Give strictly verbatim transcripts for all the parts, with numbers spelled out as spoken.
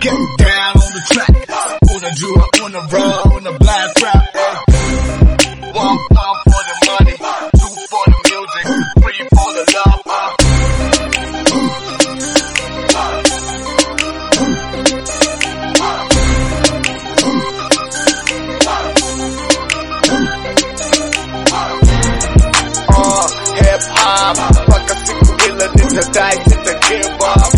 Get down on the track, unajua una roll, una blast rap, eh. One, one for the money, two for the music, three for the love, uh. Uh, hip hop, paka siku ila nitadai, nita give up.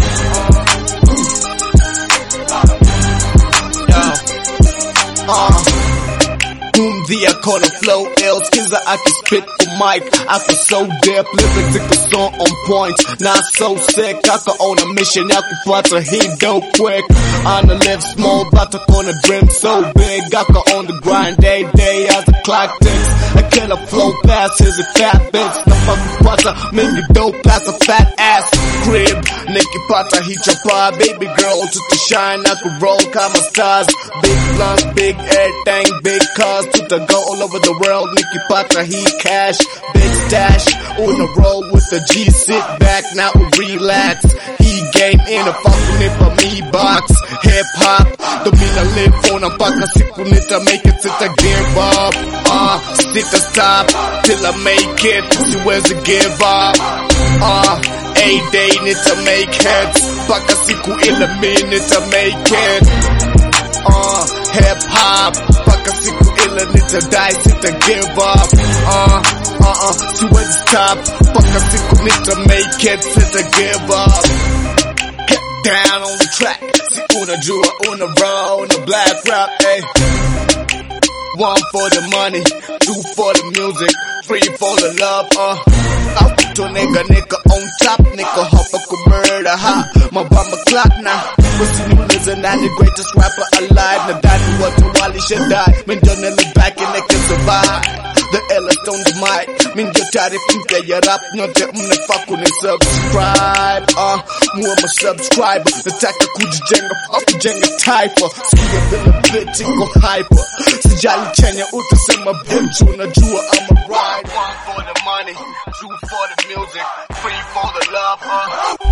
Uh, boom, the I call the flow ill, skiza I can spit the mic, I can so deaf, lyrics take the song on point, not so sick, I can own a mission, I can plot to heat dope quick, on the live small, but to on the dream so big, I can own the grind day, day as the clock ticks, I kill a flow past his a fat bitch, the fucking butter, make you dope past a fat ass crib, Nicky Potter, he chopper, baby girl, to the shine, I can roll, comma stars, big blunts, big everything, big cars, to the go all over the world, Nicky Potter, he cash, big stash, on the road with the G, sit back, now relax, he game in a fucking it for me box, hip hop, the mean I live on a paka siku nita make it sit a give up, uh, sit to stop, till I make it, see where's the give up, uh, a day need to make hits, paka siku in a minute to make it, uh, hip hop, paka siku ila nita die, sit to give up, uh, uh, uh, see where the stop, paka siku nita make it, sit to give up, get down on the track, si unajua una roll, una black rap, eh. One for the money, two for the music, three for the love, uh. Out to nigga, nigga on top, nigga hop a murder, ha. My bomber clock now. Pussy new listen, I'm the greatest rapper alive. Now daddy what to Wally should die. Min done in the back and they can survive. The illest on the mic. Min your tari finka ya rap, not the umne fuck when they subscribe. Uh, mu I'm a subscriber. The taka kujijenga, kujenga typer. Skia vile bitch, go hyper. Sijali chenya utasema bitch, unajua I'm a ride. One for the money, two for the music, three for the love, uh.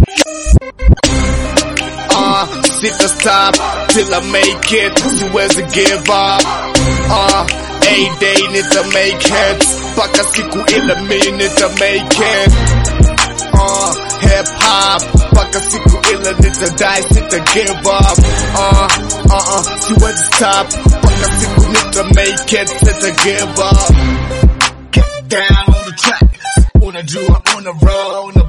Uh, sit to stop, till I make it, see where's the give up, uh, a day need to make hits, paka siku ila minute to make it, uh, hip hop, paka siku ila need to die, sit to give up, uh, uh, uh, see where's the stop, paka siku need to make it, sit to give up, get down on the track, unajua una roll,